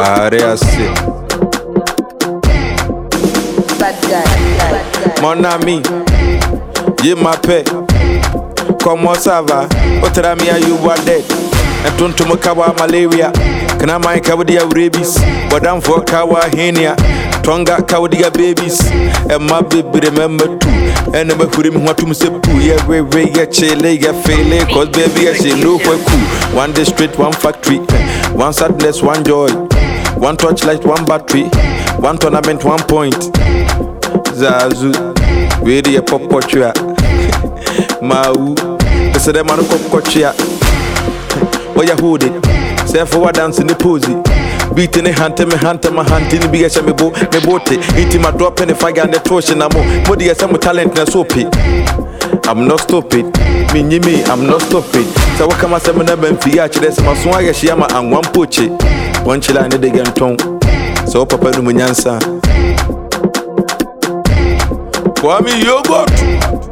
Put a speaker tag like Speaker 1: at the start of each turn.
Speaker 1: Ariasi.
Speaker 2: Bad guy.
Speaker 1: Mon ami, ye ma paix. Comment ça va? Otra mia you were dead. And tonto makawa malaria. Kana mai kawadia rabies. Wadam for kawa henia. Tonga kawadia babies. And my baby remember too. And I'm a him what to say poo. Yeah, we get chile, get fail. Cause baby, I say no for cool. One day straight, one factory. One sadness, one joy. One torchlight, one battery. One tournament, 1 point. Zazu, really a pop portrait. Mau, they say them on a pop portrait. Why you hold it? Say for what dance in the posy. Beating a hunter, me hunting, the biggest me boat, eating my drop and the fire and the torch and I'm more the some talent and soapy. I'm not stupid, me, I'm not stupid. So what come I say, I'm never fiat, there's my swag, Shiyama, and one poche. One chilla and the again tongue. So Papa Numunyansa. Kwame yogurt.